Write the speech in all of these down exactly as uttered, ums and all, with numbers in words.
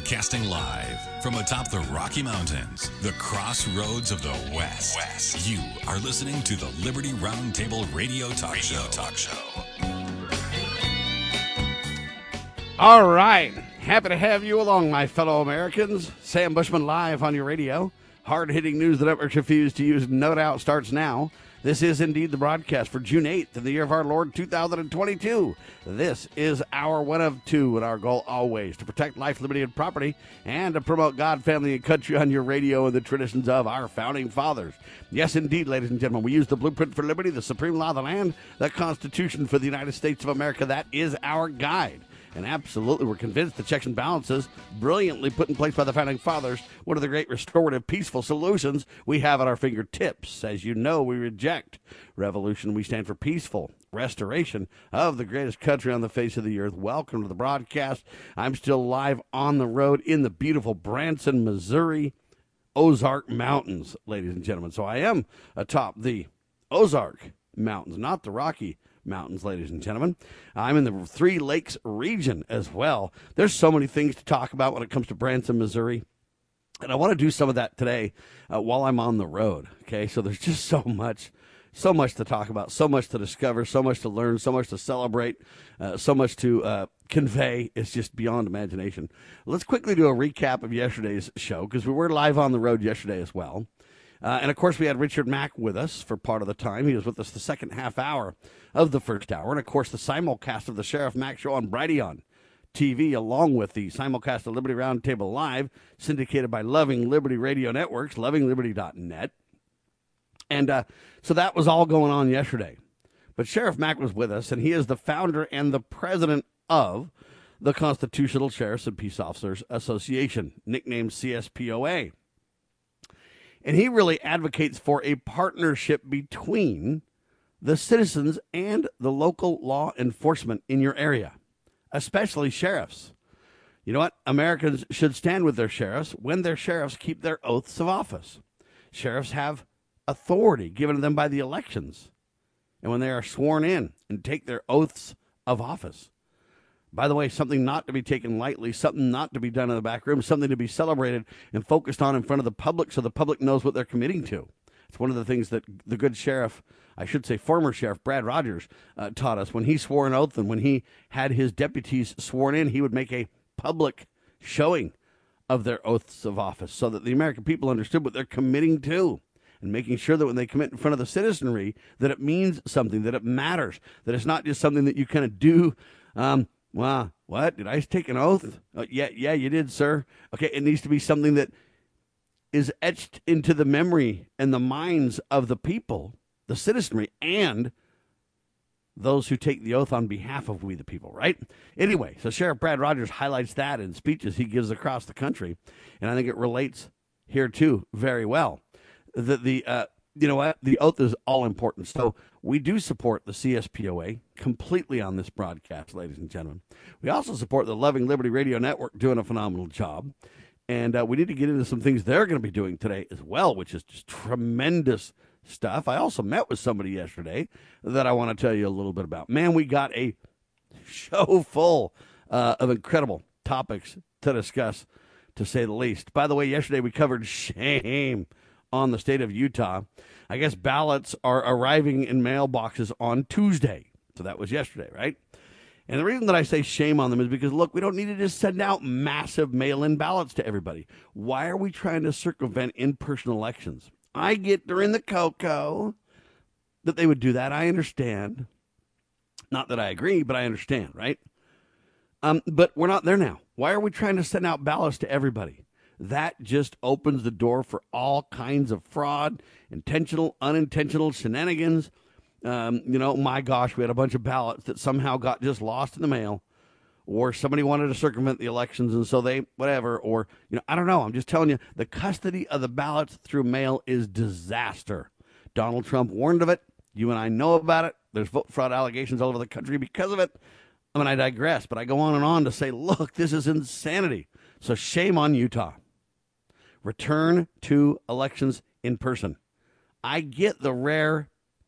Broadcasting live from atop the Rocky Mountains, the crossroads of the West. West. You are listening to the Liberty Roundtable Radio Talk Radio Show. Talk Show. All right. Happy to have you along, my fellow Americans. Sam Bushman live on your radio. Hard-hitting news the networks refuse to use, no doubt, starts now. This is indeed the broadcast for June eighth in the year of our Lord two thousand twenty-two. This is our one of two, and our goal always to protect life, liberty, and property, and to promote God, family, and country on your radio and the traditions of our founding fathers. Yes, indeed, ladies and gentlemen, we use the blueprint for liberty, the supreme law of the land, the Constitution for the United States of America. That is our guide. And absolutely, we're convinced the checks and balances brilliantly put in place by the Founding Fathers, one of the great restorative, peaceful solutions we have at our fingertips. As you know, we reject revolution. We stand for peaceful restoration of the greatest country on the face of the earth. Welcome to the broadcast. I'm still live on the road in the beautiful Branson, Missouri, Ozark Mountains, ladies and gentlemen. So I am atop the Ozark Mountains, not the Rocky Mountains, ladies and gentlemen. I'm in the Three Lakes region as well. There's so many things to talk about when it comes to Branson, Missouri. And I want to do some of that today uh, while I'm on the road. Okay, so there's just so much, so much to talk about, so much to discover, so much to learn, so much to celebrate, uh, so much to uh, convey. It's just beyond imagination. Let's quickly do a recap of yesterday's show, because we were live on the road yesterday as well. Uh, and, of course, we had Richard Mack with us for part of the time. He was with us the second half hour of the first hour. And, of course, the simulcast of the Sheriff Mack Show on Brighteon T V, along with the simulcast of Liberty Roundtable Live, syndicated by Loving Liberty Radio Networks, loving liberty dot net. And uh, so that was all going on yesterday. But Sheriff Mack was with us, and he is the founder and the president of the Constitutional Sheriffs and Peace Officers Association, nicknamed C S P O A. And he really advocates for a partnership between the citizens and the local law enforcement in your area, especially sheriffs. You know what? Americans should stand with their sheriffs when their sheriffs keep their oaths of office. Sheriffs have authority given to them by the elections, and when they are sworn in and take their oaths of office. By the way, something not to be taken lightly, something not to be done in the back room, something to be celebrated and focused on in front of the public so the public knows what they're committing to. It's one of the things that the good sheriff, I should say former sheriff, Brad Rogers, uh, taught us. When he swore an oath and when he had his deputies sworn in, he would make a public showing of their oaths of office so that the American people understood what they're committing to. And making sure that when they commit in front of the citizenry, that it means something, that it matters, that it's not just something that you kind of do. Um, Wow, what? Did I take an oath? Oh, yeah, yeah, you did, sir. Okay, it needs to be something that is etched into the memory and the minds of the people, the citizenry, and those who take the oath on behalf of we the people, right? Anyway, so Sheriff Brad Rogers highlights that in speeches he gives across the country, and I think it relates here, too, very well. The, the uh, you know what? The oath is all important. So we do support the C S P O A completely on this broadcast, ladies and gentlemen. We also support the Loving Liberty Radio Network doing a phenomenal job. And uh, we need to get into some things they're going to be doing today as well, which is just tremendous stuff. I also met with somebody yesterday that I want to tell you a little bit about. Man, we got a show full uh, of incredible topics to discuss, to say the least. By the way, yesterday we covered shame on the state of Utah. I guess ballots are arriving in mailboxes on Tuesday. So that was yesterday, right? And the reason that I say shame on them is because, look, we don't need to just send out massive mail-in ballots to everybody. Why are we trying to circumvent in-person elections? I get during the cocoa that they would do that. I understand. Not that I agree, but I understand, right? Um, but we're not there now. Why are we trying to send out ballots to everybody? That just opens the door for all kinds of fraud, intentional, unintentional shenanigans. Um, you know, my gosh, we had a bunch of ballots that somehow got just lost in the mail, or somebody wanted to circumvent the elections, and so they, whatever, or, you know, I don't know. I'm just telling you, the custody of the ballots through mail is disaster. Donald Trump warned of it. You and I know about it. There's vote fraud allegations all over the country because of it. I mean, I digress, but I go on and on to say, look, this is insanity. So shame on Utah. Return to elections in person. I get the rare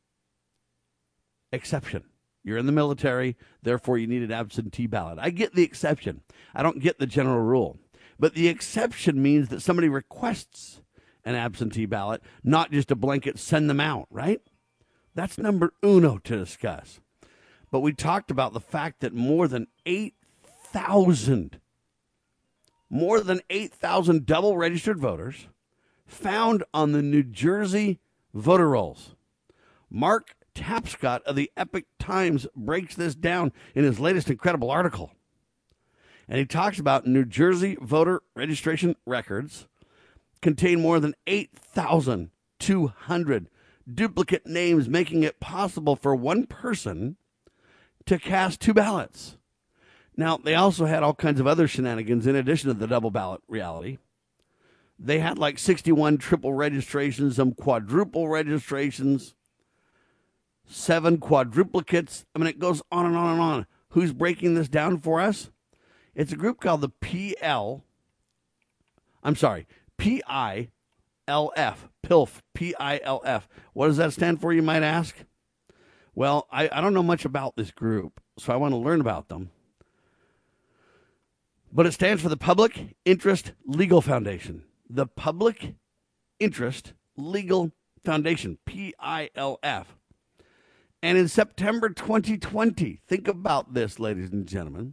exception. You're in the military, therefore you need an absentee ballot. I get the exception. I don't get the general rule. But the exception means that somebody requests an absentee ballot, not just a blanket send them out, right? That's number uno to discuss. But we talked about the fact that more than eight thousand, more than eight thousand double registered voters found on the New Jersey voter rolls. Mark Tapscott of the Epoch Times breaks this down in his latest incredible article. And he talks about New Jersey voter registration records contain more than eight thousand two hundred duplicate names, making it possible for one person to cast two ballots. Now, they also had all kinds of other shenanigans in addition to the double ballot reality. They had like sixty-one triple registrations, some quadruple registrations, seven quadruplicates. I mean, it goes on and on and on. Who's breaking this down for us? It's a group called the P L. I'm sorry, P I L F, P I L F, P I L F. What does that stand for, you might ask? Well, I, I don't know much about this group, so I want to learn about them. But it stands for the Public Interest Legal Foundation. The Public Interest Legal Foundation, P I L F. And in September twenty twenty, think about this, ladies and gentlemen.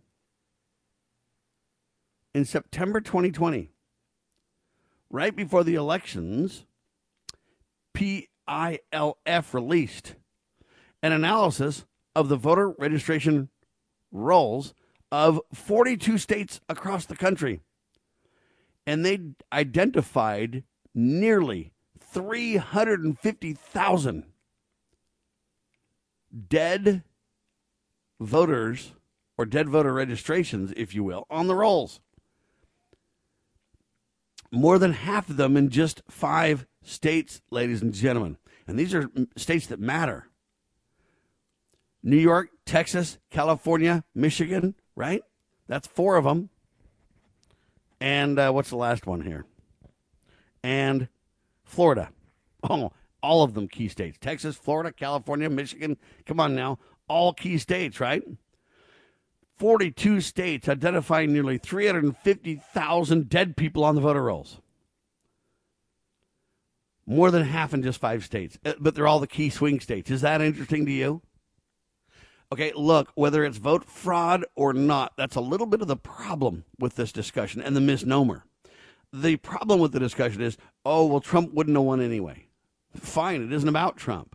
In September twenty twenty, right before the elections, P I L F released an analysis of the voter registration rolls of forty-two states across the country. And they identified nearly three hundred fifty thousand dead voters, or dead voter registrations, if you will, on the rolls. More than half of them in just five states, ladies and gentlemen. And these are states that matter. New York, Texas, California, Michigan, right? That's four of them. And uh, what's the last one here? And Florida. Oh, all of them key states. Texas, Florida, California, Michigan. Come on now. All key states, right? forty-two states identifying nearly three hundred fifty thousand dead people on the voter rolls. More than half in just five states. But they're all the key swing states. Is that interesting to you? Okay, look, whether it's vote fraud or not, that's a little bit of the problem with this discussion and the misnomer. The problem with the discussion is, oh, well, Trump wouldn't have won anyway. Fine, it isn't about Trump.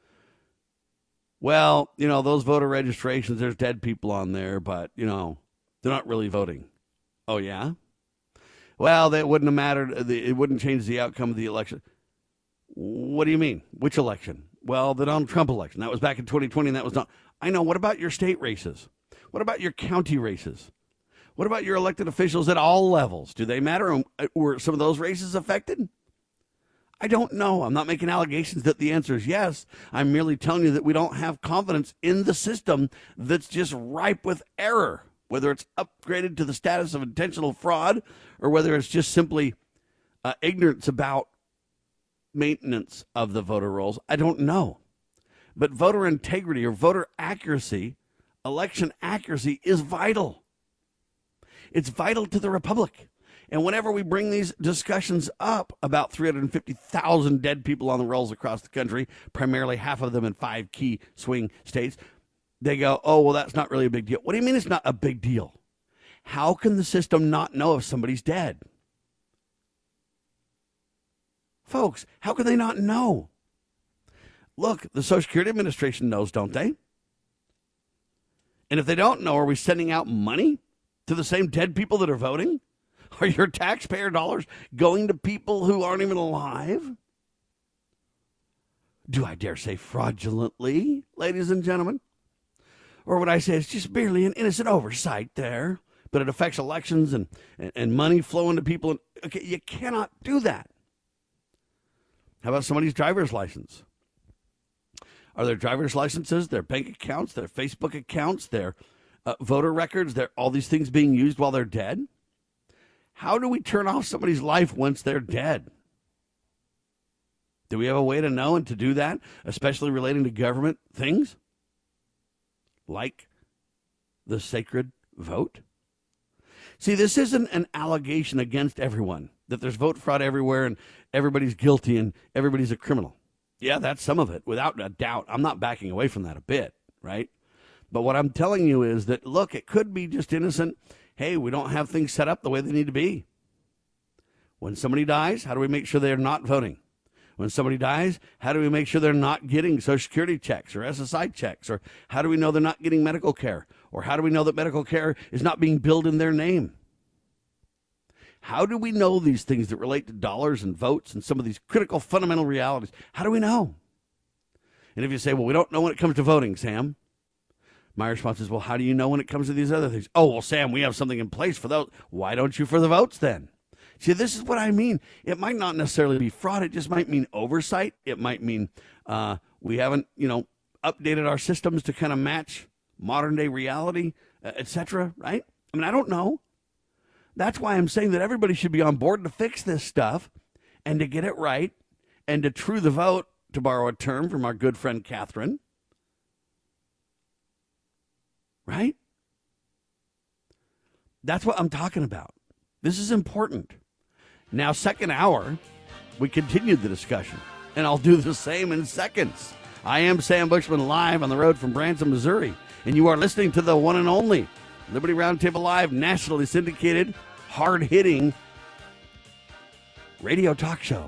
Well, you know, those voter registrations, there's dead people on there, but, you know, they're not really voting. Oh, yeah? Well, that wouldn't have mattered. It wouldn't change the outcome of the election. What do you mean? Which election? Well, the Donald Trump election. That was back in twenty twenty, and that was not. I know. What about your state races? What about your county races? What about your elected officials at all levels? Do they matter? Were some of those races affected? I don't know. I'm not making allegations that the answer is yes. I'm merely telling you that we don't have confidence in the system that's just ripe with error, whether it's upgraded to the status of intentional fraud or whether it's just simply uh, ignorance about maintenance of the voter rolls. I don't know. But voter integrity or voter accuracy, election accuracy is vital. It's vital to the republic. And whenever we bring these discussions up about three hundred fifty thousand dead people on the rolls across the country, primarily half of them in five key swing states, they go, oh, well, that's not really a big deal. What do you mean it's not a big deal? How can the system not know if somebody's dead? Folks, how can they not know? Look, the Social Security Administration knows, don't they? And if they don't know, are we sending out money to the same dead people that are voting? Are your taxpayer dollars going to people who aren't even alive? Do I dare say fraudulently, ladies and gentlemen? Or would I say it's just merely an innocent oversight there, but it affects elections and, and, and money flowing to people? Okay, you cannot do that. How about somebody's driver's license? Are their driver's licenses, their bank accounts, their Facebook accounts, their uh, voter records, their, all these things being used while they're dead? How do we turn off somebody's life once they're dead? Do we have a way to know and to do that, especially relating to government things like the sacred vote? See, this isn't an allegation against everyone, that there's vote fraud everywhere and everybody's guilty and everybody's a criminal. Yeah, that's some of it, without a doubt. I'm not backing away from that a bit, right? But what I'm telling you is that, look, it could be just innocent. Hey, we don't have things set up the way they need to be. When somebody dies, how do we make sure they're not voting? When somebody dies, how do we make sure they're not getting Social Security checks or S S I checks? Or how do we know they're not getting medical care? Or how do we know that medical care is not being billed in their name? How do we know these things that relate to dollars and votes and some of these critical fundamental realities? How do we know? And if you say, well, we don't know when it comes to voting, Sam, my response is, well, how do you know when it comes to these other things? Oh, well, Sam, we have something in place for those. Why don't you for the votes then? See, this is what I mean. It might not necessarily be fraud. It just might mean oversight. It might mean uh, we haven't, you know, updated our systems to kind of match modern day reality, uh, et cetera, right? I mean, I don't know. That's why I'm saying that everybody should be on board to fix this stuff and to get it right and to true the vote, to borrow a term from our good friend Catherine. Right? That's what I'm talking about. This is important. Now, second hour, we continued the discussion, and I'll do the same in seconds. I am Sam Bushman, live on the road from Branson, Missouri, and you are listening to the one and only Liberty Roundtable Live, nationally syndicated, hard-hitting radio talk show.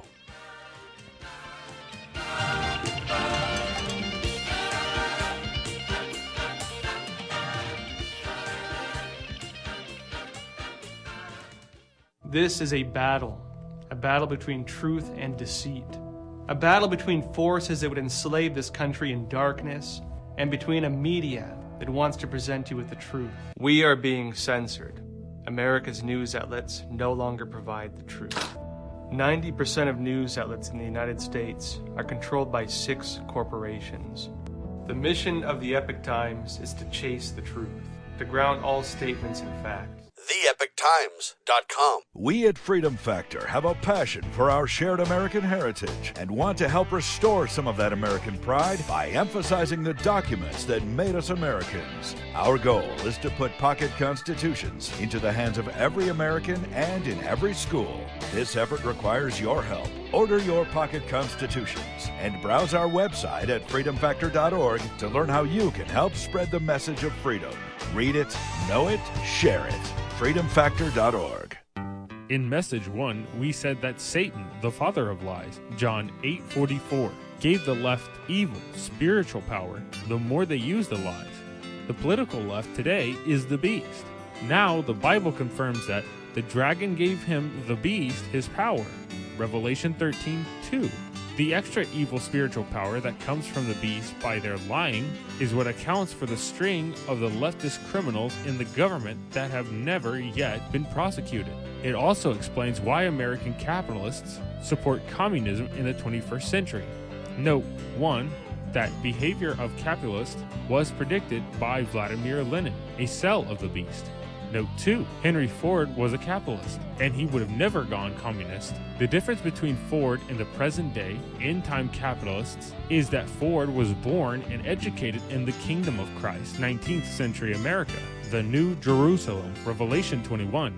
This is a battle, a battle between truth and deceit, a battle between forces that would enslave this country in darkness and between a media that wants to present you with the truth. We are being censored. America's news outlets no longer provide the truth. ninety percent of news outlets in the United States are controlled by six corporations. The mission of the Epoch Times is to chase the truth, to ground all statements in fact. the epoch times dot com. We at Freedom Factor have a passion for our shared American heritage and want to help restore some of that American pride by emphasizing the documents that made us Americans. Our goal is to put pocket constitutions into the hands of every American and in every school. This effort requires your help. Order your pocket constitutions and browse our website at freedom factor dot org to learn how you can help spread the message of freedom. Read it, know it, share it. freedom factor dot org. In message one, we said that Satan, the father of lies, John eight forty-four, gave the left evil, spiritual power the more they used the lies. The political left today is the beast. Now the Bible confirms that the dragon gave him, the beast, his power. Revelation thirteen two. The extra evil spiritual power that comes from the beast by their lying is what accounts for the string of the leftist criminals in the government that have never yet been prosecuted. It also explains why American capitalists support communism in the twenty-first century. Note one, that behavior of capitalists was predicted by Vladimir Lenin, a cell of the beast. Note two, Henry Ford was a capitalist, and he would have never gone communist. The difference between Ford and the present-day, end-time capitalists is that Ford was born and educated in the kingdom of Christ, nineteenth century America, the New Jerusalem, Revelation twenty-one.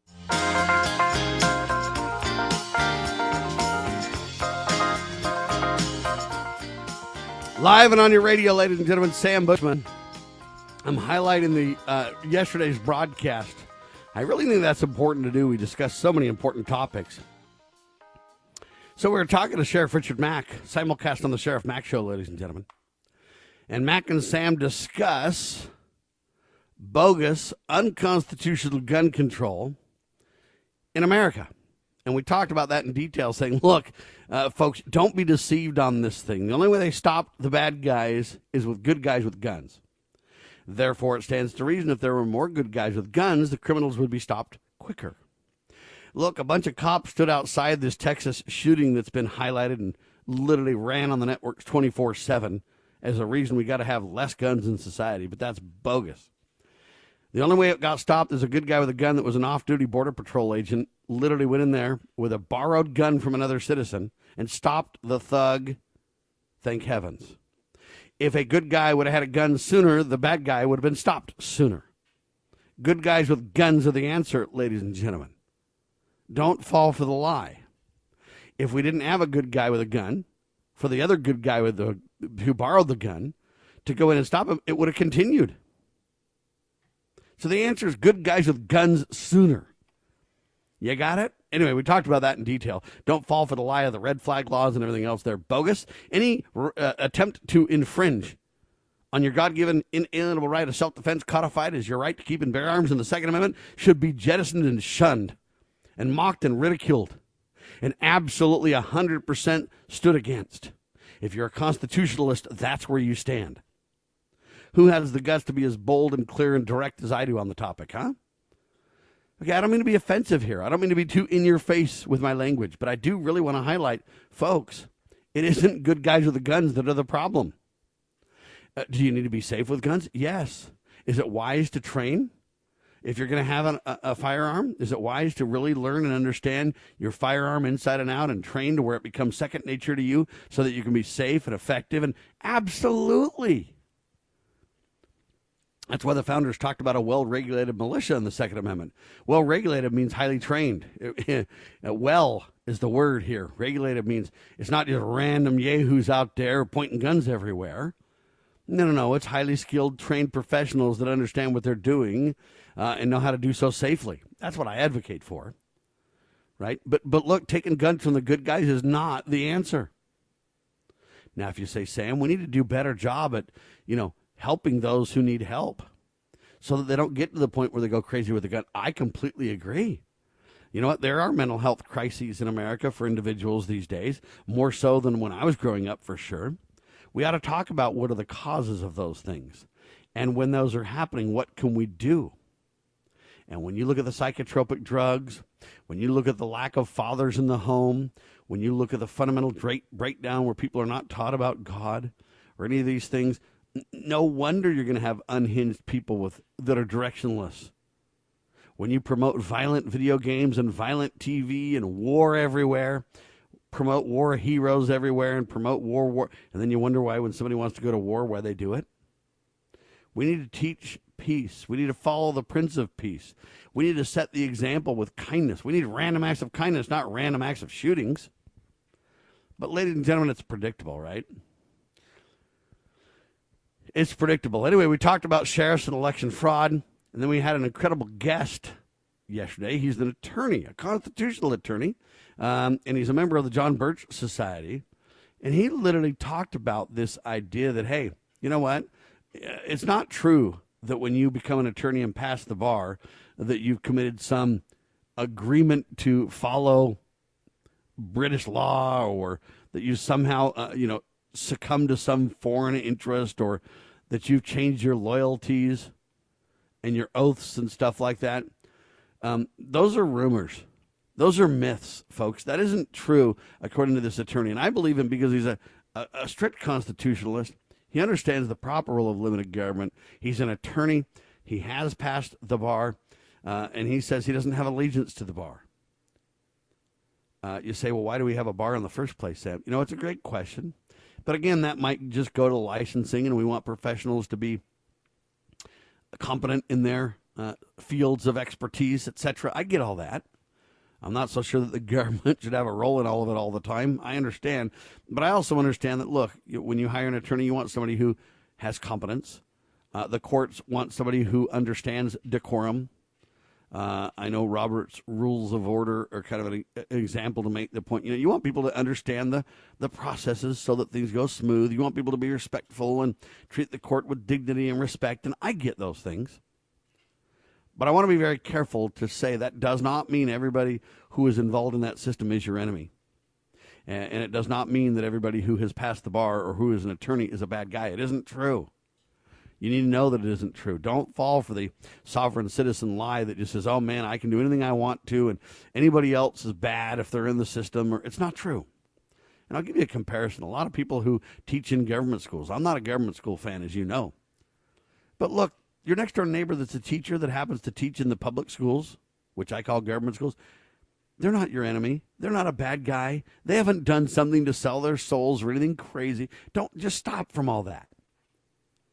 Live and on your radio, ladies and gentlemen, Sam Bushman. I'm highlighting the uh, yesterday's broadcast. I really think that's important to do. We discussed so many important topics. So we were talking to Sheriff Richard Mack, simulcast on the Sheriff Mack Show, ladies and gentlemen. And Mack and Sam discuss bogus, unconstitutional gun control in America. And we talked about that in detail, saying, look, uh, folks, don't be deceived on this thing. The only way they stop the bad guys is with good guys with guns. Therefore, it stands to reason if there were more good guys with guns, the criminals would be stopped quicker. Look, a bunch of cops stood outside this Texas shooting that's been highlighted and literally ran on the networks twenty-four seven as a reason we got to have less guns in society, but that's bogus. The only way it got stopped is a good guy with a gun that was an off-duty Border Patrol agent literally went in there with a borrowed gun from another citizen and stopped the thug, thank heavens. If a good guy would have had a gun sooner, the bad guy would have been stopped sooner. Good guys with guns are the answer, ladies and gentlemen. Don't fall for the lie. If we didn't have a good guy with a gun, for the other good guy with the who borrowed the gun to go in and stop him, it would have continued. So the answer is good guys with guns sooner. You got it? Anyway, we talked about that in detail. Don't fall for the lie of the red flag laws and everything else. They're bogus. Any uh, attempt to infringe on your God-given inalienable right of self-defense codified as your right to keep and bear arms in the Second Amendment should be jettisoned and shunned and mocked and ridiculed and absolutely one hundred percent stood against. If you're a constitutionalist, that's where you stand. Who has the guts to be as bold and clear and direct as I do on the topic, huh? Okay, I don't mean to be offensive here. I don't mean to be too in your face with my language, but I do really want to highlight, folks, it isn't good guys with the guns that are the problem. Uh, do you need to be safe with guns? Yes. Is it wise to train? If you're going to have an, a, a firearm, is it wise to really learn and understand your firearm inside and out and train to where it becomes second nature to you so that you can be safe and effective? And absolutely. That's why the founders talked about a well-regulated militia in the Second Amendment. Well-regulated means highly trained. Well is the word here. Regulated means it's not just random yahoos out there pointing guns everywhere. No, no, no. It's highly skilled, trained professionals that understand what they're doing uh, and know how to do so safely. That's what I advocate for, right? But but look, taking guns from the good guys is not the answer. Now, if you say, Sam, we need to do a better job at, you know, helping those who need help so that they don't get to the point where they go crazy with the gun, I completely agree. You know what? There are mental health crises in America for individuals these days, more so than when I was growing up, for sure. We ought to talk about what are the causes of those things. And when those are happening, what can we do? And when you look at the psychotropic drugs, when you look at the lack of fathers in the home, when you look at the fundamental breakdown where people are not taught about God or any of these things, no wonder you're going to have unhinged people with that are directionless. When you promote violent video games and violent T V and war everywhere, promote war heroes everywhere and promote war, war, and then you wonder why when somebody wants to go to war, why they do it. We need to teach peace. We need to follow the Prince of Peace. We need to set the example with kindness. We need random acts of kindness, not random acts of shootings. But ladies and gentlemen, it's predictable, right? It's predictable. Anyway, we talked about sheriffs and election fraud, and then we had an incredible guest yesterday. He's an attorney, a constitutional attorney, um, and he's a member of the John Birch Society. And he literally talked about this idea that, hey, you know what? It's not true that when you become an attorney and pass the bar that you've committed some agreement to follow British law or that you somehow, uh, you know, succumb to some foreign interest or that you've changed your loyalties and your oaths and stuff like that. Um, those are rumors. Those are myths, folks. That isn't true, according to this attorney. And I believe him because he's a, a, a strict constitutionalist. He understands the proper role of limited government. He's an attorney. He has passed the bar, uh, and he says he doesn't have allegiance to the bar. Uh, you say, well, why do we have a bar in the first place, Sam? You know, it's a great question. But again, that might just go to licensing, and we want professionals to be competent in their uh, fields of expertise, et cetera. I get all that. I'm not so sure that the government should have a role in all of it all the time. I understand. But I also understand that, look, when you hire an attorney, you want somebody who has competence. Uh, the courts want somebody who understands decorum. Uh, I know Robert's Rules of Order are kind of an, an example to make the point. You know, you want people to understand the, the processes so that things go smooth. You want people to be respectful and treat the court with dignity and respect. And I get those things. But I want to be very careful to say that does not mean everybody who is involved in that system is your enemy. And, and it does not mean that everybody who has passed the bar or who is an attorney is a bad guy. It isn't true. You need to know that it isn't true. Don't fall for the sovereign citizen lie that just says, oh, man, I can do anything I want to, and anybody else is bad if they're in the system. Or it's not true. And I'll give you a comparison. A lot of people who teach in government schools. I'm not a government school fan, as you know. But look, your next-door neighbor that's a teacher that happens to teach in the public schools, which I call government schools, they're not your enemy. They're not a bad guy. They haven't done something to sell their souls or anything crazy. Don't just stop from all that.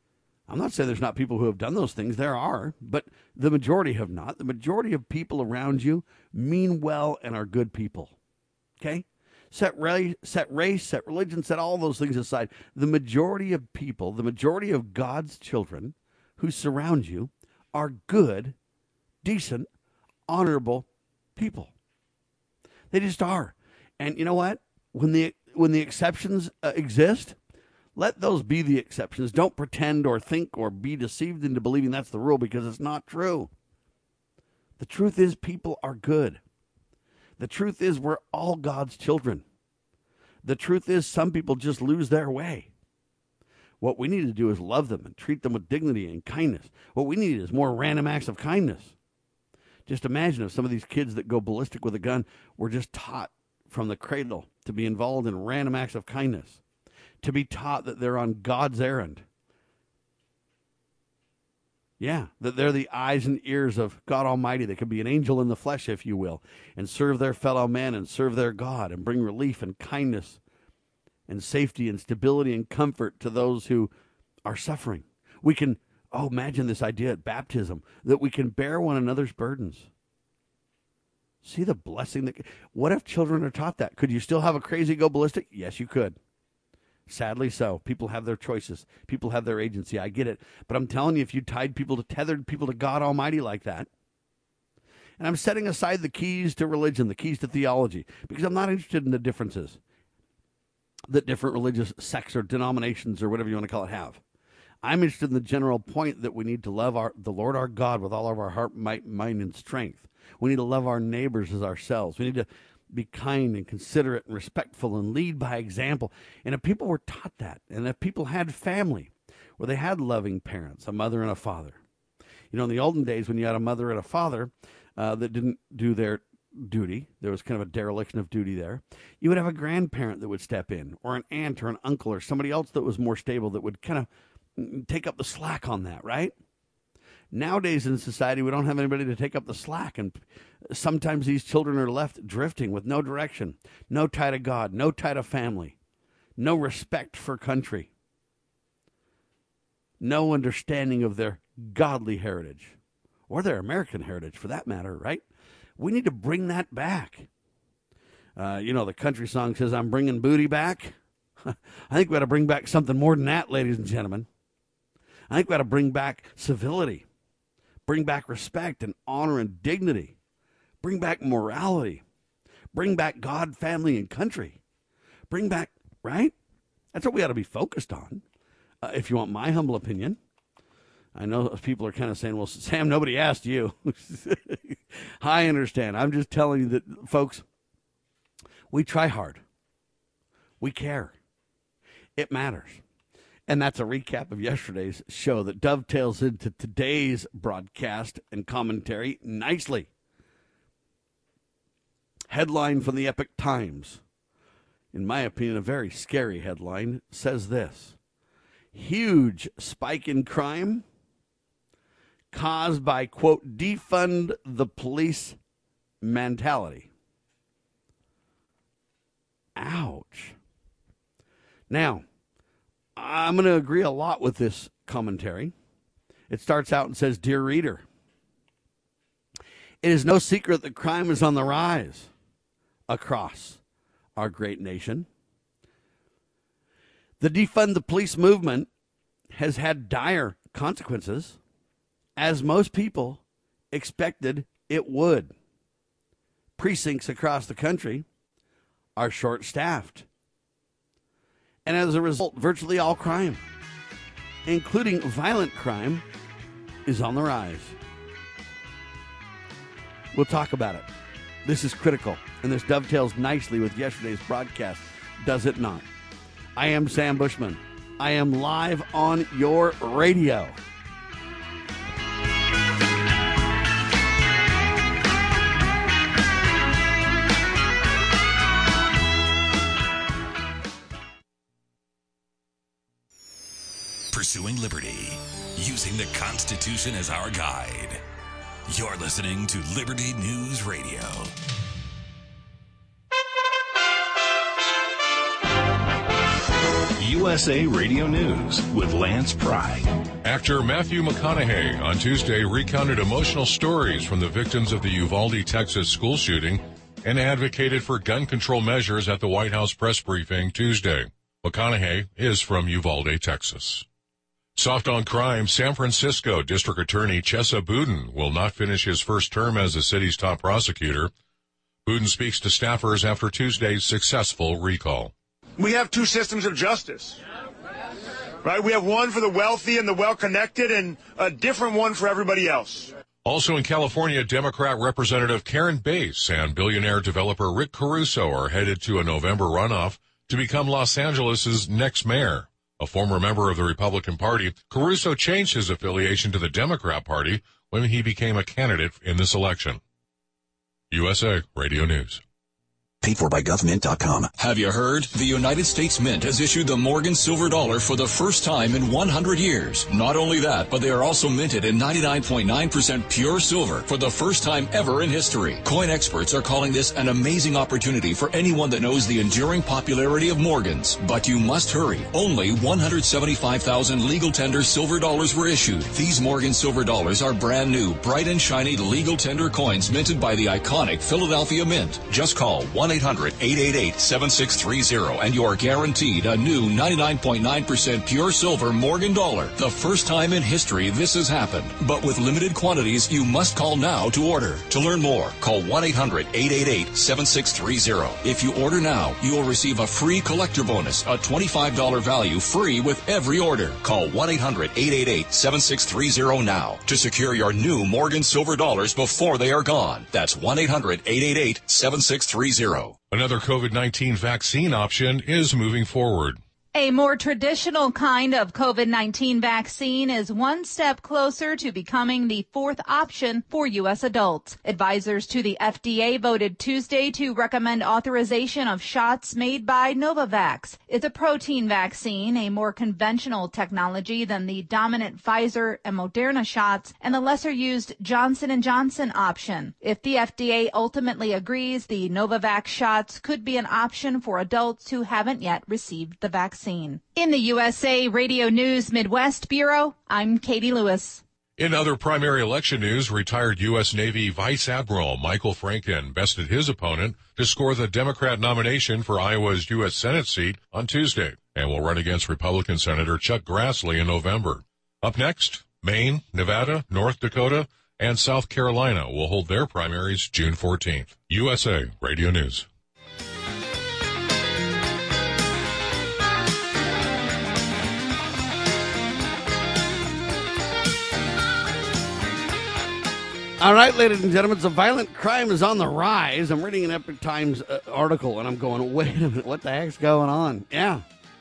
I'm not saying there's not people who have done those things. There are, but the majority have not. The majority of people around you mean well and are good people. Okay? Set race, set race, set religion, set all those things aside. The majority of people, the majority of God's children who surround you are good, decent, honorable people. They just are. And you know what? When the when the exceptions uh, exist, let those be the exceptions. Don't pretend or think or be deceived into believing that's the rule, because it's not true. The truth is people are good. The truth is we're all God's children. The truth is some people just lose their way. What we need to do is love them and treat them with dignity and kindness. What we need is more random acts of kindness. Just imagine if some of these kids that go ballistic with a gun were just taught from the cradle to be involved in random acts of kindness, to be taught that they're on God's errand. Yeah, that they're the eyes and ears of God Almighty. They could be an angel in the flesh, if you will, and serve their fellow man and serve their God and bring relief and kindness and safety and stability and comfort to those who are suffering. We can, oh, imagine this idea at baptism, that we can bear one another's burdens. See the blessing that, what if children are taught that? Could you still have a crazy go ballistic? Yes, you could. Sadly so. People have their choices. People have their agency. I get it. But I'm telling you, if you tied people to, tethered people to God Almighty like that, and I'm setting aside the keys to religion, the keys to theology, because I'm not interested in the differences that different religious sects or denominations or whatever you want to call it have. I'm interested in the general point that we need to love our the Lord our God with all of our heart, might, mind, and strength. We need to love our neighbors as ourselves. We need to be kind and considerate and respectful and lead by example. And if people were taught that, and if people had family where they had loving parents, a mother and a father. You know, in the olden days when you had a mother and a father uh, that didn't do their duty, there was kind of a dereliction of duty there, you would have a grandparent that would step in, or an aunt or an uncle or somebody else that was more stable that would kind of take up the slack on that, right? Nowadays in society, we don't have anybody to take up the slack, and sometimes these children are left drifting with no direction, no tie to God, no tie to family, no respect for country, no understanding of their godly heritage, or their American heritage for that matter, right? We need to bring that back. Uh, you know, the country song says, I'm bringing booty back. I think we got to bring back something more than that, ladies and gentlemen. I think we got to bring back civility. Bring back respect and honor and dignity. Bring back morality. Bring back God, family, and country. Bring back, right? That's what we ought to be focused on, uh, if you want my humble opinion. I know people are kind of saying, well, Sam, nobody asked you. I understand. I'm just telling you that, folks, we try hard. We care. It matters. And that's a recap of yesterday's show that dovetails into today's broadcast and commentary nicely. Headline from the Epoch Times, in my opinion, a very scary headline, says this: huge spike in crime caused by, quote, defund the police mentality. Ouch. Now, I'm going to agree a lot with this commentary. It starts out and says, Dear reader, it is no secret that crime is on the rise across our great nation. The defund the police movement has had dire consequences, as most people expected it would. Precincts across the country are short-staffed. And as a result, virtually all crime, including violent crime, is on the rise. We'll talk about it. This is critical, and this dovetails nicely with yesterday's broadcast, does it not? I am Sam Bushman. I am live on your radio. Pursuing liberty, using the Constitution as our guide. You're listening to Liberty News Radio. U S A Radio News with Lance Pry. Actor Matthew McConaughey on Tuesday recounted emotional stories from the victims of the Uvalde, Texas school shooting and advocated for gun control measures at the White House press briefing Tuesday. McConaughey is from Uvalde, Texas. Soft on crime, San Francisco District Attorney Chesa Boudin will not finish his first term as the city's top prosecutor. Boudin speaks to staffers after Tuesday's successful recall. We have two systems of justice, right? We have one for the wealthy and the well-connected and a different one for everybody else. Also in California, Democrat Representative Karen Bass and billionaire developer Rick Caruso are headed to a November runoff to become Los Angeles' next mayor. A former member of the Republican Party, Caruso changed his affiliation to the Democrat Party when he became a candidate in this election. U S A Radio News. Paid for by government dot com. Have you heard? The United States Mint has issued the Morgan Silver Dollar for the first time in one hundred years. Not only that, but they are also minted in ninety-nine point nine percent pure silver for the first time ever in history. Coin experts are calling this an amazing opportunity for anyone that knows the enduring popularity of Morgans. But you must hurry. Only one hundred seventy-five thousand legal tender silver dollars were issued. These Morgan Silver Dollars are brand new, bright and shiny legal tender coins minted by the iconic Philadelphia Mint. Just call one eight hundred eight eight eight seven six three zero and you're guaranteed a new ninety-nine point nine percent pure silver Morgan dollar. The first time in history this has happened. But with limited quantities, you must call now to order. To learn more, call one eight hundred eight eight eight seven six three zero. If you order now, you will receive a free collector bonus, a twenty-five dollars value free with every order. Call one eight hundred eight eight eight seven six three zero now to secure your new Morgan Silver Dollars before they are gone. That's one eight hundred eight eight eight seven six three zero. Another COVID nineteen vaccine option is moving forward. A more traditional kind of COVID nineteen vaccine is one step closer to becoming the fourth option for U S adults. Advisors to the F D A voted Tuesday to recommend authorization of shots made by Novavax. It's a protein vaccine, a more conventional technology than the dominant Pfizer and Moderna shots, and the lesser-used Johnson and Johnson option. If the F D A ultimately agrees, the Novavax shots could be an option for adults who haven't yet received the vaccine. In the U S A Radio News Midwest Bureau, I'm Katie Lewis. In other primary election news, retired U S Navy Vice Admiral Michael Franken bested his opponent to score the Democrat nomination for Iowa's U S Senate seat on Tuesday and will run against Republican Senator Chuck Grassley in November. Up next, Maine, Nevada, North Dakota, and South Carolina will hold their primaries June fourteenth. U S A Radio News. All right, ladies and gentlemen, so violent crime is on the rise. I'm reading an Epoch Times uh, article, and I'm going, wait a minute, what the heck's going on? Yeah.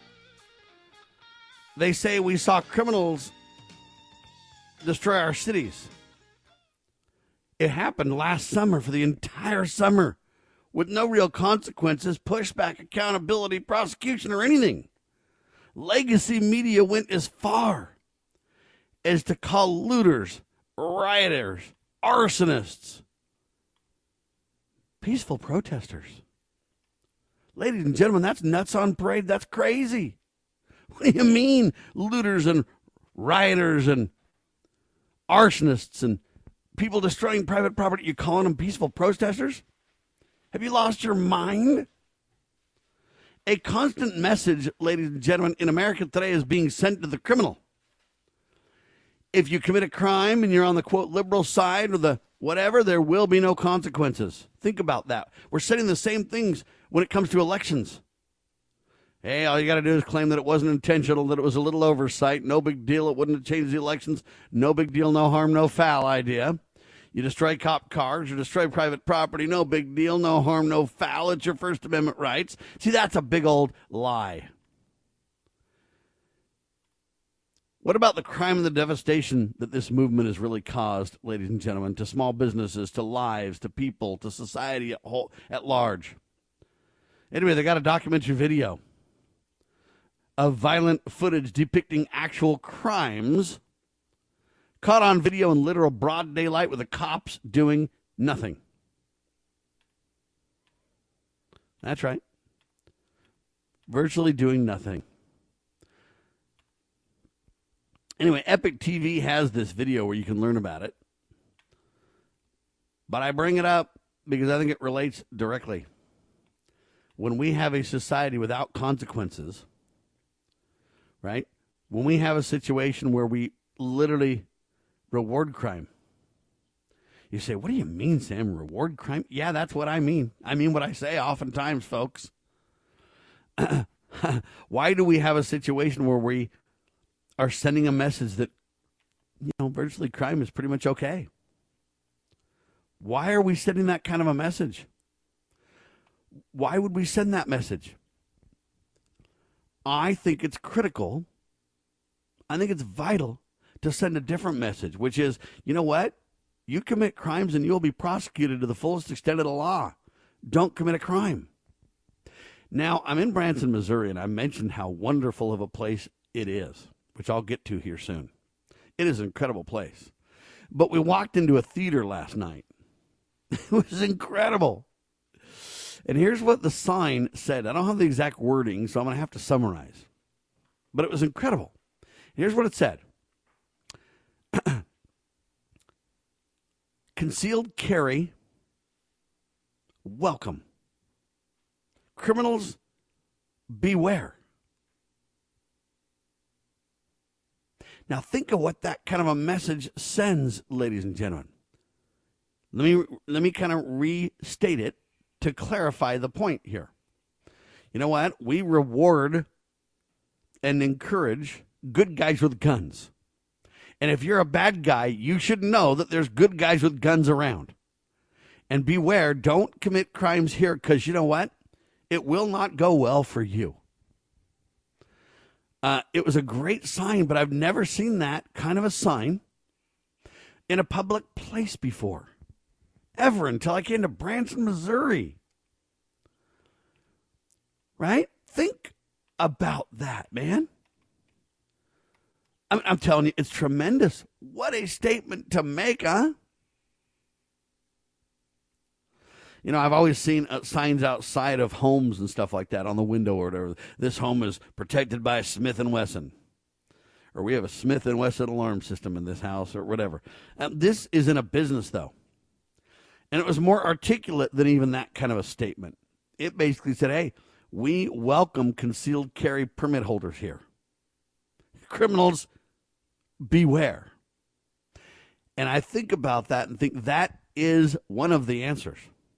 They say we saw criminals destroy our cities. It happened last summer for the entire summer with no real consequences, pushback, accountability, prosecution, or anything. Legacy media went as far as to call looters, rioters, arsonists peaceful protesters. Ladies and gentlemen, that's nuts on parade. That's crazy. What do you mean, looters and rioters and arsonists and people destroying private property? You calling them peaceful protesters? Have you lost your mind? A constant message, ladies and gentlemen, in America today is being sent to the criminal. If you commit a crime and you're on the, quote, liberal side or the whatever, there will be no consequences. Think about that. We're saying the same things when it comes to elections. Hey, all you got to do is claim that it wasn't intentional, that it was a little oversight. No big deal. It wouldn't have changed the elections. No big deal. No harm, no foul idea. You destroy cop cars or destroy private property. No big deal. No harm, no foul. It's your First Amendment rights. See, that's a big old lie. What about the crime and the devastation that this movement has really caused, ladies and gentlemen, to small businesses, to lives, to people, to society at, whole, at large? Anyway, they got a documentary video of violent footage depicting actual crimes caught on video in literal broad daylight with the cops doing nothing. That's right. Virtually doing nothing. Anyway, Epic T V has this video where you can learn about it. But I bring it up because I think it relates directly. When we have a society without consequences, right? When we have a situation where we literally reward crime. You say, what do you mean, Sam, reward crime? Yeah, that's what I mean. I mean what I say oftentimes, folks. Why do we have a situation where we are sending a message that, you know, virtually crime is pretty much okay? Why are we sending that kind of a message? Why would we send that message? I think it's critical. I think it's vital to send a different message, which is, you know what? You commit crimes and you'll be prosecuted to the fullest extent of the law. Don't commit a crime. Now, I'm in Branson, Missouri, and I mentioned how wonderful of a place it is, which I'll get to here soon. It is an incredible place. But we walked into a theater last night. It was incredible. And here's what the sign said. I don't have the exact wording, so I'm going to have to summarize. But it was incredible. Here's what it said. Concealed carry, welcome. Criminals, beware. Now think of what that kind of a message sends, ladies and gentlemen. Let me let me kind of restate it to clarify the point here. You know what? We reward and encourage good guys with guns. And if you're a bad guy, you should know that there's good guys with guns around. And beware, don't commit crimes here, because you know what? It will not go well for you. Uh, it was a great sign, but I've never seen that kind of a sign in a public place before. Ever, until I came to Branson, Missouri. Right? Think about that, man. I'm, I'm telling you, it's tremendous. What a statement to make, huh? You know, I've always seen uh, signs outside of homes and stuff like that on the window or whatever. This home is protected by Smith and Wesson. Or we have a Smith and Wesson alarm system in this house or whatever. Uh, this isn't a business, though. And it was more articulate than even that kind of a statement. It basically said, hey, we welcome concealed carry permit holders here. Criminals, beware. And I think about that and think that is one of the answers.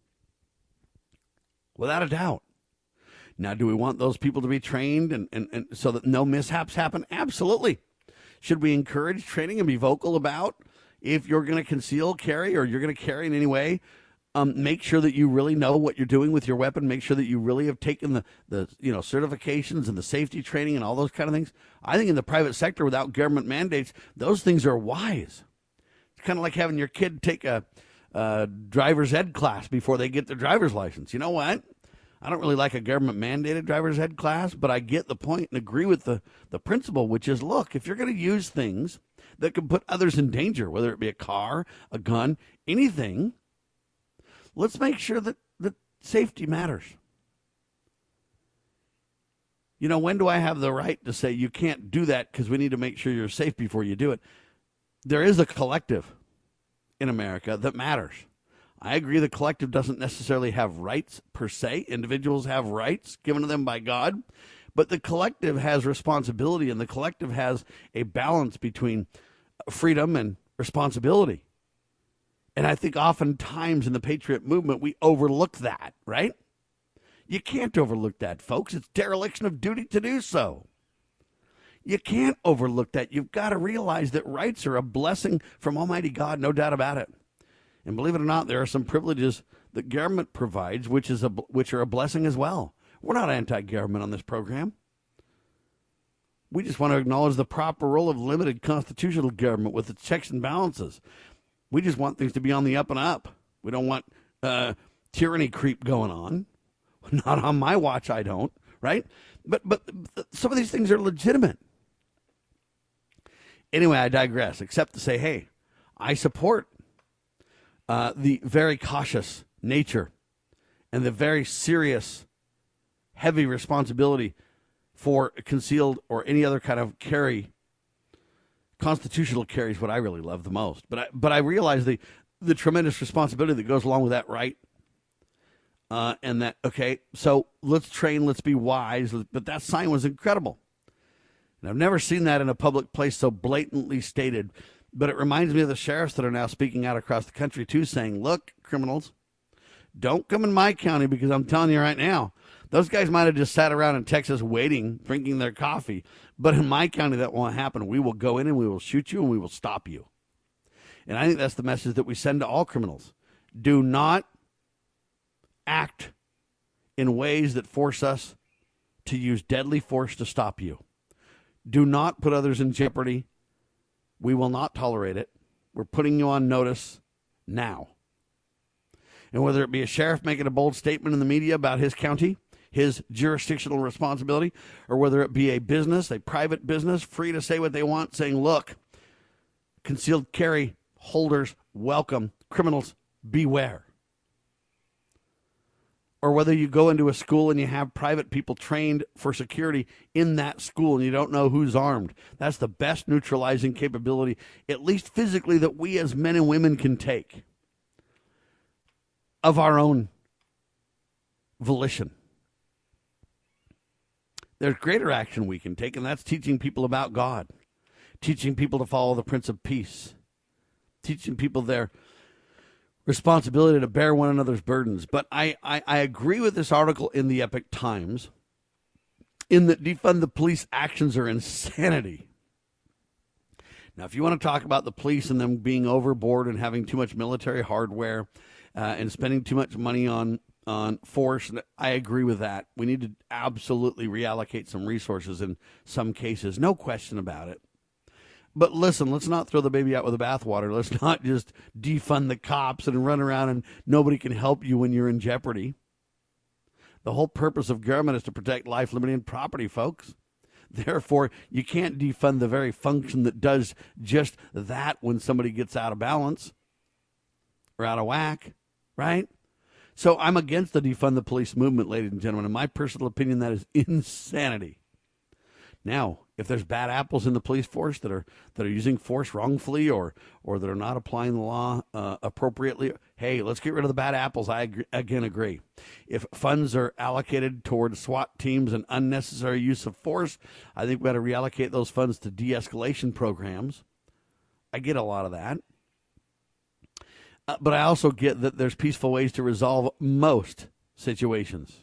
Without a doubt. Now, do we want those people to be trained and, and, and so that no mishaps happen? Absolutely. Should we encourage training and be vocal about if you're going to conceal carry or you're going to carry in any way? Um, make sure that you really know what you're doing with your weapon. Make sure that you really have taken the, the you know certifications and the safety training and all those kind of things. I think in the private sector, without government mandates, those things are wise. It's kind of like having your kid take a, a driver's ed class before they get their driver's license. You know what? I don't really like a government-mandated driver's ed class, but I get the point and agree with the, the principle, which is, look, if you're going to use things that can put others in danger, whether it be a car, a gun, anything, let's make sure that, that safety matters. You know, when do I have the right to say you can't do that because we need to make sure you're safe before you do it? There is a collective in America that matters. I agree the collective doesn't necessarily have rights per se. Individuals have rights given to them by God, but the collective has responsibility, and the collective has a balance between freedom and responsibility. And I think oftentimes in the Patriot movement, we overlook that, right? You can't overlook that, folks. It's dereliction of duty to do so. You can't overlook that. You've got to realize that rights are a blessing from Almighty God, no doubt about it. And believe it or not, there are some privileges that government provides, which is a which are a blessing as well. We're not anti-government on this program. We just want to acknowledge the proper role of limited constitutional government with its checks and balances. We just want things to be on the up and up. We don't want uh, tyranny creep going on. Not on my watch, I don't, right? But but some of these things are legitimate. Anyway, I digress, except to say, hey, I support Uh, the very cautious nature and the very serious, heavy responsibility for concealed or any other kind of carry Constitutional carry is what I really love the most. But I, but I realize the, the tremendous responsibility that goes along with that, right? Uh, and that, okay, so let's train, let's be wise. But that sign was incredible. And I've never seen that in a public place so blatantly stated. But it reminds me of the sheriffs that are now speaking out across the country, too, saying, look, criminals, don't come in my county because I'm telling you right now, those guys might have just sat around in Texas waiting, drinking their coffee. But in my county, that won't happen. We will go in and we will shoot you and we will stop you. And I think that's the message that we send to all criminals. Do not act in ways that force us to use deadly force to stop you. Do not put others in jeopardy. We will not tolerate it. We're putting you on notice now. And whether it be a sheriff making a bold statement in the media about his county, his jurisdictional responsibility, or whether it be a business, a private business, free to say what they want, saying, look, concealed carry holders, welcome. Criminals, beware. Or whether you go into a school and you have private people trained for security in that school and you don't know who's armed. That's the best neutralizing capability, at least physically, that we as men and women can take of our own volition. There's greater action we can take, and that's teaching people about God, teaching people to follow the Prince of Peace, teaching people their responsibility to bear one another's burdens. But I, I, I agree with this article in the Epoch Times in that defund the police actions are insanity. Now, if you want to talk about the police and them being overboard and having too much military hardware uh, and spending too much money on on force, I agree with that. We need to absolutely reallocate some resources in some cases, no question about it. But listen, let's not throw the baby out with the bathwater. Let's not just defund the cops and run around and nobody can help you when you're in jeopardy. The whole purpose of government is to protect life, liberty, and property, folks. Therefore, you can't defund the very function that does just that when somebody gets out of balance or out of whack, right? So I'm against the defund the police movement, ladies and gentlemen. In my personal opinion, that is insanity. Now, if there's bad apples in the police force that are that are using force wrongfully or or that are not applying the law uh, appropriately, hey, let's get rid of the bad apples. I agree, again agree. If funds are allocated toward SWAT teams and unnecessary use of force, I think we got to reallocate those funds to de-escalation programs. I get a lot of that. Uh, but I also get that there's peaceful ways to resolve most situations.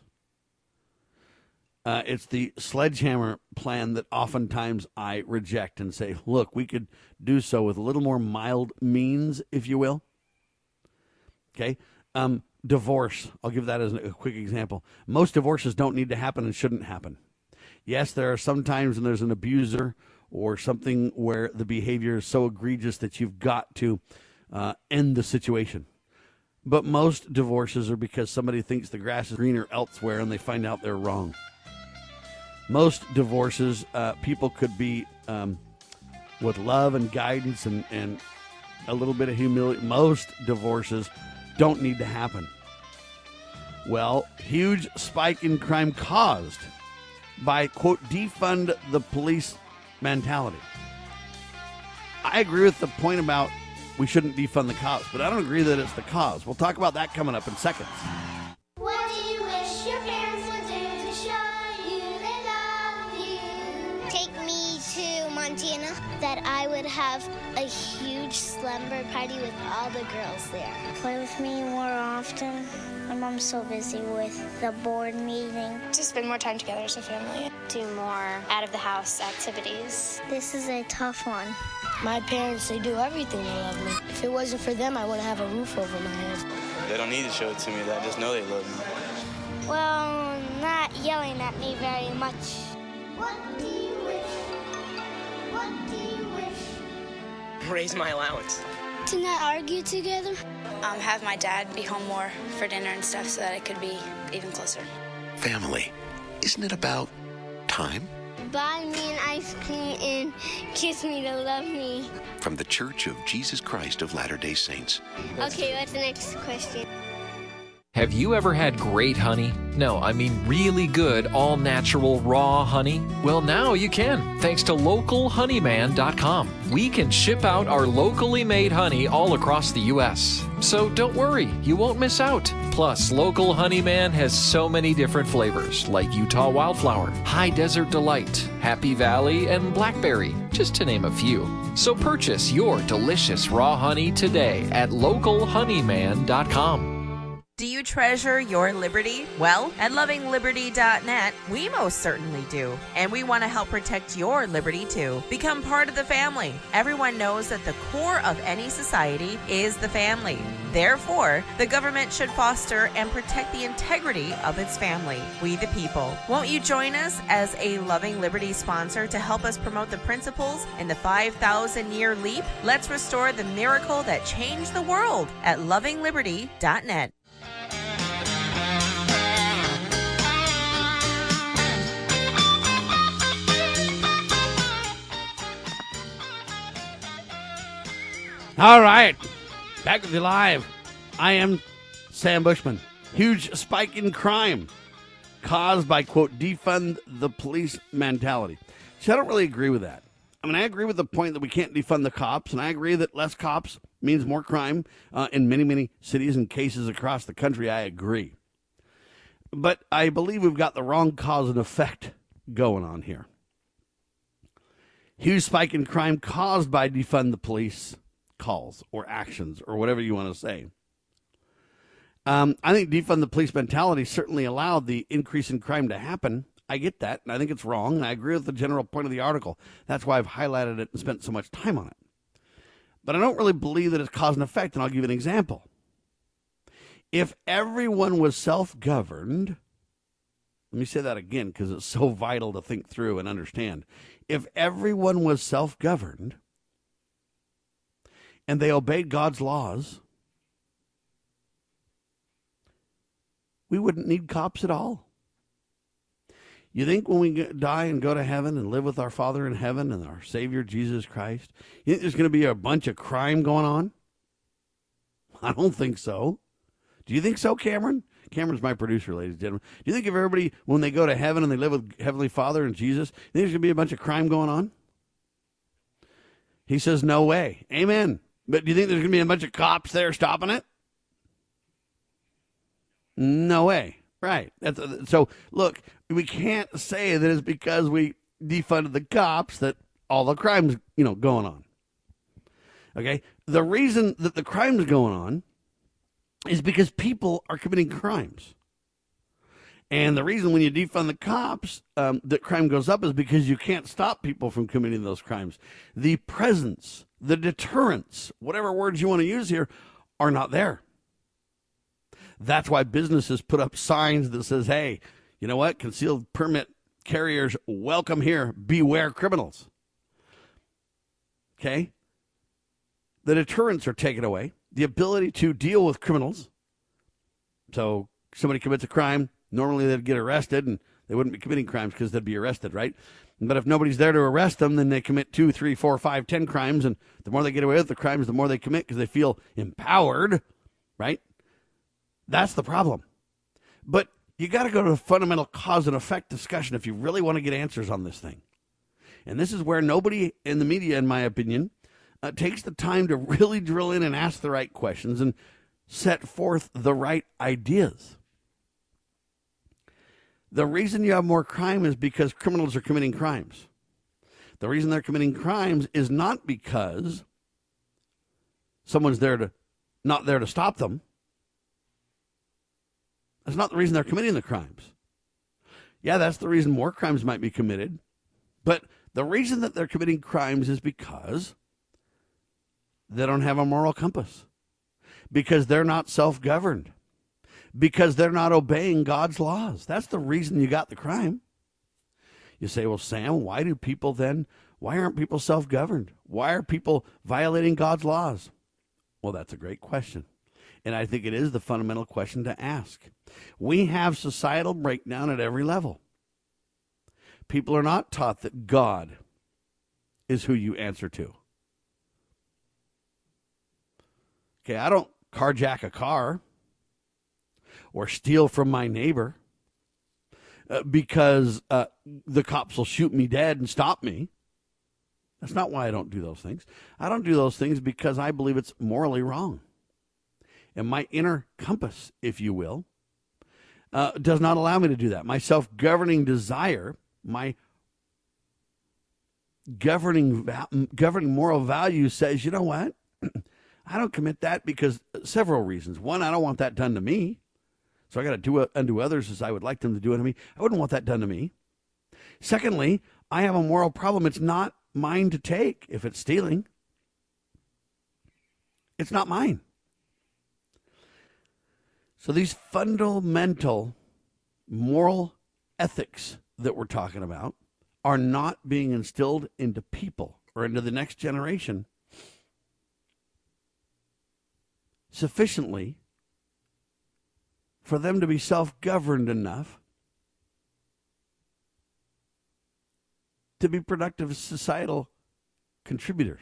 Uh, it's the sledgehammer plan that oftentimes I reject and say, look, we could do so with a little more mild means, if you will. Okay. Um, divorce. I'll give that as a quick example. Most divorces don't need to happen and shouldn't happen. Yes, there are some times when there's an abuser or something where the behavior is so egregious that you've got to uh, end the situation. But most divorces are because somebody thinks the grass is greener elsewhere and they find out they're wrong. Most divorces, uh, people could be um, with love and guidance and, and a little bit of humility. Most divorces don't need to happen. Well, huge spike in crime caused by, quote, defund the police mentality. I agree with the point about we shouldn't defund the cops, but I don't agree that it's the cause. We'll talk about that coming up in seconds. What do you wish your parents would do to show you they love you? Take me to Montana. That I would have a huge slumber party with all the girls there. Play with me more often. My mom's so busy with the board meeting. To spend more time together as a family. Do more out-of-the-house activities. This is a tough one. My parents, they do everything. They love me. If it wasn't for them, I wouldn't have a roof over my head. They don't need to show it to me. I just know they love me. Well, not yelling at me very much. What do you wish? What do you wish? Raise my allowance. To not argue together. Um, have my dad be home more for dinner and stuff so that it could be even closer. Family. Isn't it about time? Buy me an ice cream and kiss me to love me. From the Church of Jesus Christ of Latter-day Saints. Okay, what's the next question? Have you ever had great honey? No, I mean really good, all-natural, raw honey? Well, now you can, thanks to local honeyman dot com. We can ship out our locally made honey all across the U S So don't worry, you won't miss out. Plus, Local Honeyman has so many different flavors, like Utah Wildflower, High Desert Delight, Happy Valley, and Blackberry, just to name a few. So purchase your delicious raw honey today at local honeyman dot com. Do you treasure your liberty? Well, at loving liberty dot net, we most certainly do. And we want to help protect your liberty too. Become part of the family. Everyone knows that the core of any society is the family. Therefore, the government should foster and protect the integrity of its family, we the people. Won't you join us as a Loving Liberty sponsor to help us promote the principles in the five thousand year leap? Let's restore the miracle that changed the world at loving liberty dot net. All right, back with you live. I am Sam Bushman. Huge spike in crime caused by, quote, defund the police mentality. So I don't really agree with that. I mean, I agree with the point that we can't defund the cops, and I agree that less cops means more crime uh, in many, many cities and cases across the country. I agree. But I believe we've got the wrong cause and effect going on here. Huge spike in crime caused by defund the police calls or actions or whatever you want to say. Um, I think defund the police mentality certainly allowed the increase in crime to happen. I get that, and I think it's wrong, and I agree with the general point of the article. That's why I've highlighted it and spent so much time on it. But I don't really believe that it's cause and effect, and I'll give you an example. If everyone was self-governed, let me say that again because it's so vital to think through and understand. If everyone was self-governed, and they obeyed God's laws, we wouldn't need cops at all. You think when we die and go to heaven and live with our Father in heaven and our Savior, Jesus Christ, you think there's going to be a bunch of crime going on? I don't think so. Do you think so, Cameron? Cameron's my producer, ladies and gentlemen. Do you think if everybody, when they go to heaven and they live with Heavenly Father and Jesus, you think there's going to be a bunch of crime going on? He says, no way. Amen. But do you think there's going to be a bunch of cops there stopping it? No way. Right. That's, so, look, we can't say that it's because we defunded the cops that all the crime's, you know, going on. Okay? The reason that the crime's going on is because people are committing crimes. And the reason when you defund the cops um, that crime goes up is because you can't stop people from committing those crimes. The presence, the deterrence, whatever words you want to use here, are not there. That's why businesses put up signs that says, hey, you know what? Concealed permit carriers, welcome here. Beware criminals. Okay? The deterrents are taken away. The ability to deal with criminals. So somebody commits a crime. Normally they'd get arrested and they wouldn't be committing crimes because they'd be arrested, right? But if nobody's there to arrest them, then they commit two, three, four, five, ten crimes. And the more they get away with the crimes, the more they commit because they feel empowered, right? That's the problem. But you got to go to the fundamental cause and effect discussion if you really want to get answers on this thing. And this is where nobody in the media, in my opinion, uh, takes the time to really drill in and ask the right questions and set forth the right ideas. The reason you have more crime is because criminals are committing crimes. The reason they're committing crimes is not because someone's there to not there to stop them. That's not the reason they're committing the crimes. Yeah, that's the reason more crimes might be committed. But the reason that they're committing crimes is because they don't have a moral compass. Because they're not self-governed. Because they're not obeying God's laws. That's the reason you got the crime. You say, well, Sam, why do people then, why aren't people self-governed? Why are people violating God's laws? Well, that's a great question. And I think it is the fundamental question to ask. We have societal breakdown at every level. People are not taught that God is who you answer to. Okay, I don't carjack a car. or steal from my neighbor uh, because uh, the cops will shoot me dead and stop me. That's not why I don't do those things. I don't do those things because I believe it's morally wrong. And my inner compass, if you will, uh, does not allow me to do that. My self-governing desire, my governing governing moral value says, you know what? I don't commit that because several reasons. One, I don't want that done to me. So I got to do unto others as I would like them to do unto me. I wouldn't want that done to me. Secondly, I have a moral problem. It's not mine to take if it's stealing. It's not mine. So these fundamental moral ethics that we're talking about are not being instilled into people or into the next generation sufficiently for them to be self-governed enough to be productive societal contributors.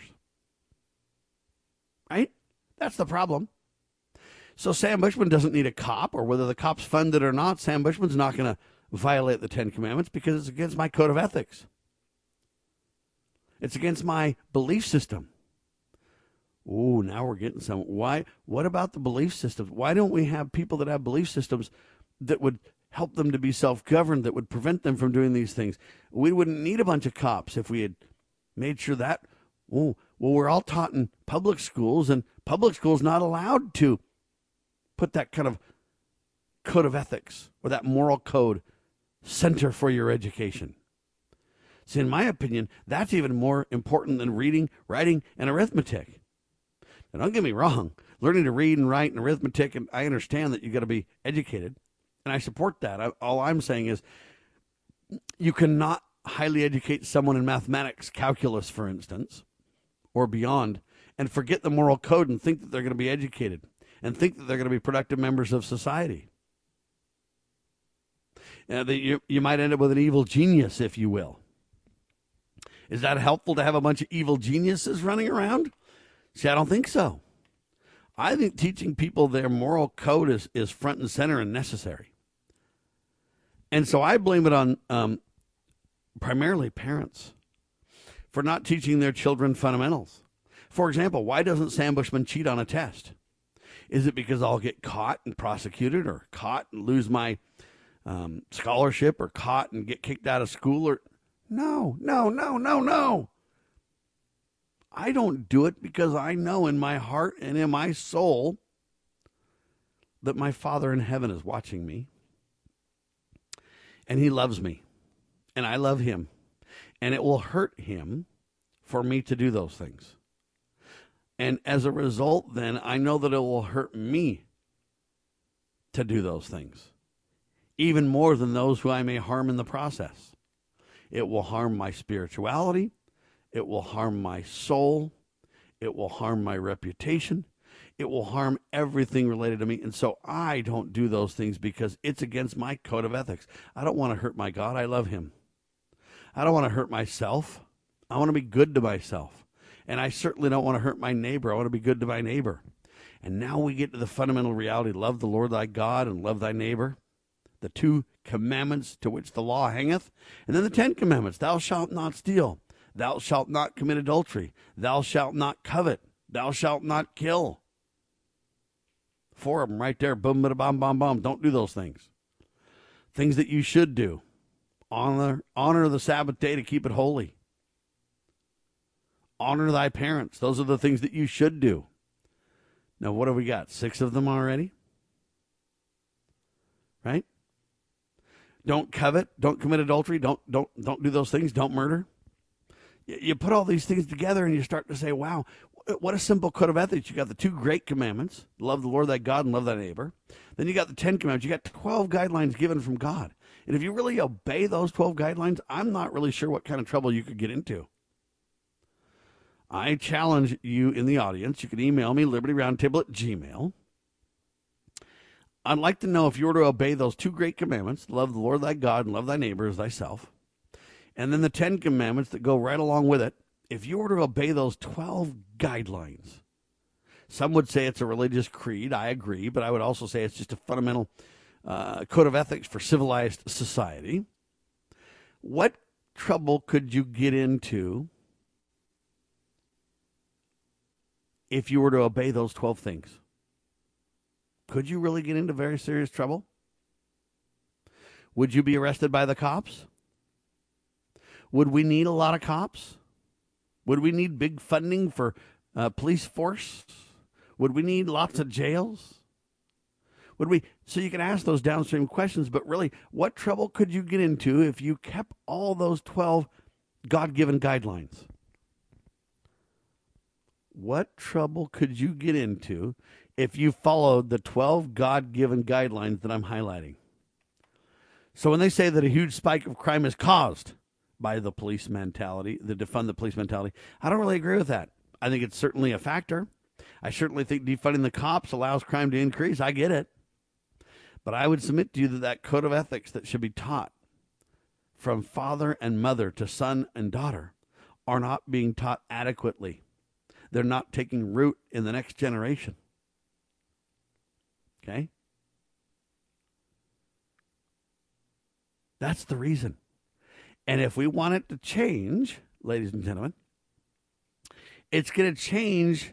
Right? That's the problem. So Sam Bushman doesn't need a cop, or whether the cop's funded or not, Sam Bushman's not going to violate the Ten Commandments because it's against my code of ethics. It's against my belief system. Ooh, now we're getting some. Why? What about the belief systems? Why don't we have people that have belief systems that would help them to be self-governed, that would prevent them from doing these things? We wouldn't need a bunch of cops if we had made sure that. Oh, well, we're all taught in public schools, and public schools not allowed to put that kind of code of ethics or that moral code center for your education. See, in my opinion, that's even more important than reading, writing, and arithmetic. Now, don't get me wrong. Learning to read and write and arithmetic, and I understand that you got to be educated, and I support that. I, all I'm saying is you cannot highly educate someone in mathematics, calculus, for instance, or beyond, and forget the moral code and think that they're going to be educated and think that they're going to be productive members of society. Uh, that you, you might end up with an evil genius, if you will. Is that helpful to have a bunch of evil geniuses running around? See, I don't think so. I think teaching people their moral code is, is front and center and necessary. And so I blame it on um, primarily parents for not teaching their children fundamentals. For example, why doesn't Sam Bushman cheat on a test? Is it because I'll get caught and prosecuted, or caught and lose my um, scholarship, or caught and get kicked out of school? Or no, no, no, no, no. I don't do it because I know in my heart and in my soul that my Father in heaven is watching me, and he loves me, and I love him, and it will hurt him for me to do those things. And as a result, then, I know that it will hurt me to do those things, even more than those who I may harm in the process. It will harm my spirituality. It will harm my soul. It will harm my reputation. It will harm everything related to me. And so I don't do those things because it's against my code of ethics. I don't want to hurt my God. I love him. I don't want to hurt myself. I want to be good to myself. And I certainly don't want to hurt my neighbor. I want to be good to my neighbor. And now we get to the fundamental reality. Love the Lord thy God and love thy neighbor. The two commandments to which the law hangeth. And then the Ten Commandments. Thou shalt not steal. Thou shalt not commit adultery. Thou shalt not covet. Thou shalt not kill. Four of them right there. Boom, bada, bom, bom, bom. Don't do those things. Things that you should do. Honor, honor the Sabbath day to keep it holy. Honor thy parents. Those are the things that you should do. Now, what have we got? Six of them already? Right? Don't covet. Don't commit adultery. Don't, don't, don't do those things. Don't murder. You put all these things together and you start to say, wow, what a simple code of ethics. You got the two great commandments, love the Lord thy God and love thy neighbor. Then you got the Ten Commandments. You got twelve guidelines given from God. And if you really obey those twelve guidelines, I'm not really sure what kind of trouble you could get into. I challenge you in the audience. You can email me, liberty roundtable at gmail. I'd like to know if you were to obey those two great commandments, love the Lord thy God and love thy neighbor as thyself, and then the Ten Commandments that go right along with it, if you were to obey those twelve guidelines. Some would say it's a religious creed. I agree, but I would also say it's just a fundamental uh, code of ethics for civilized society, what trouble could you get into if you were to obey those twelve things? Could you really get into very serious trouble? Would you be arrested by the cops? Would we need a lot of cops? Would we need big funding for uh, police force? Would we need lots of jails? Would we? So you can ask those downstream questions, but really, what trouble could you get into if you kept all those twelve God-given guidelines? What trouble could you get into if you followed the twelve God-given guidelines that I'm highlighting? So when they say that a huge spike of crime is caused by the police mentality, the defund the police mentality, I don't really agree with that. I think it's certainly a factor. I certainly think defunding the cops allows crime to increase. I get it. But I would submit to you that that code of ethics that should be taught from father and mother to son and daughter are not being taught adequately. They're not taking root in the next generation. Okay? That's the reason. And if we want it to change, ladies and gentlemen, it's going to change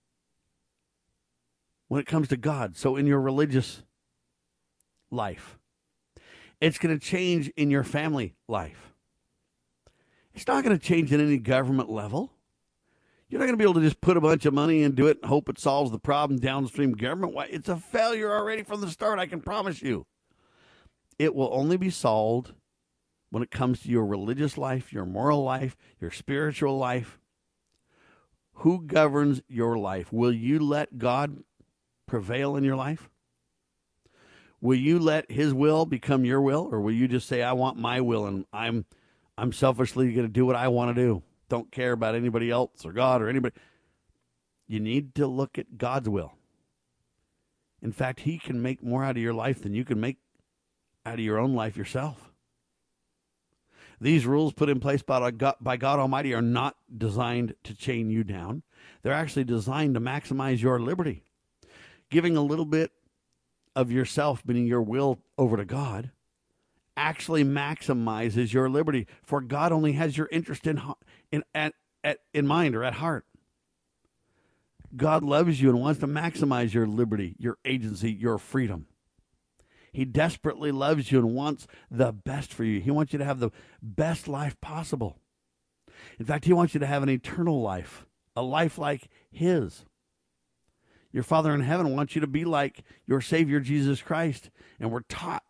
when it comes to God. So in your religious life, it's going to change in your family life. It's not going to change at any government level. You're not going to be able to just put a bunch of money into it and hope it solves the problem downstream government. Why? It's a failure already from the start, I can promise you. It will only be solved when it comes to your religious life, your moral life, your spiritual life. Who governs your life? Will you let God prevail in your life? Will you let his will become your will, or will you just say, I want my will, and I'm I'm selfishly going to do what I want to do? Don't care about anybody else or God or anybody. You need to look at God's will. In fact, he can make more out of your life than you can make out of your own life yourself. These rules put in place by God, by God Almighty are not designed to chain you down. They're actually designed to maximize your liberty. Giving a little bit of yourself, meaning your will, over to God, actually maximizes your liberty. For God only has your interest in in at, at in mind or at heart. God loves you and wants to maximize your liberty, your agency, your freedom. He desperately loves you and wants the best for you. He wants you to have the best life possible. In fact, he wants you to have an eternal life, a life like his. Your Father in heaven wants you to be like your Savior, Jesus Christ. And we're taught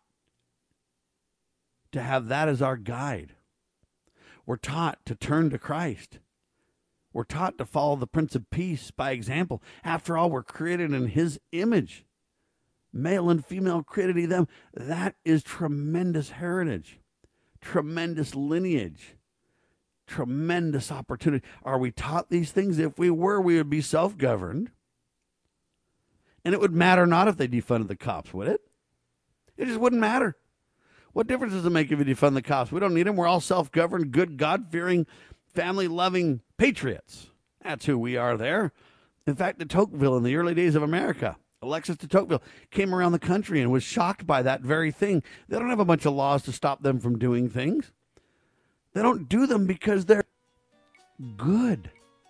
to have that as our guide. We're taught to turn to Christ. We're taught to follow the Prince of Peace by example. After all, we're created in his image. Male and female created he them. That is tremendous heritage, tremendous lineage, tremendous opportunity. Are we taught these things? If we were, we would be self-governed. And it would matter not if they defunded the cops, would it? It just wouldn't matter. What difference does it make if you defund the cops? We don't need them. We're all self-governed, good, God-fearing, family-loving patriots. That's who we are there. In fact, de Tocqueville in the early days of America, Alexis de Tocqueville, came around the country and was shocked by that very thing. They don't have a bunch of laws to stop them from doing things. They don't do them because they're good.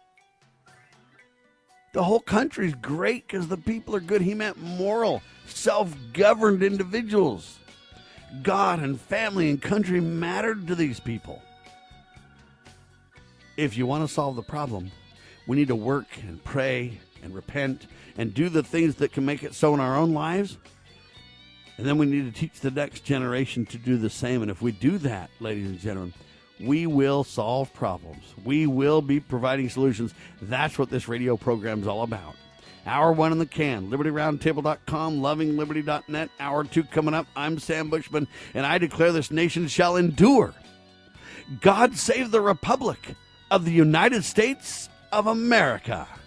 The whole country's great because the people are good. He meant moral, self-governed individuals. God and family and country mattered to these people. If you want to solve the problem, we need to work and pray and repent and do the things that can make it so in our own lives. And then we need to teach the next generation to do the same. And if we do that, ladies and gentlemen, we will solve problems. We will be providing solutions. That's what this radio program is all about. Hour one in the can, liberty roundtable dot com, loving liberty dot net. Hour two coming up. I'm Sam Bushman, and I declare this nation shall endure. God save the Republic of the United States of America.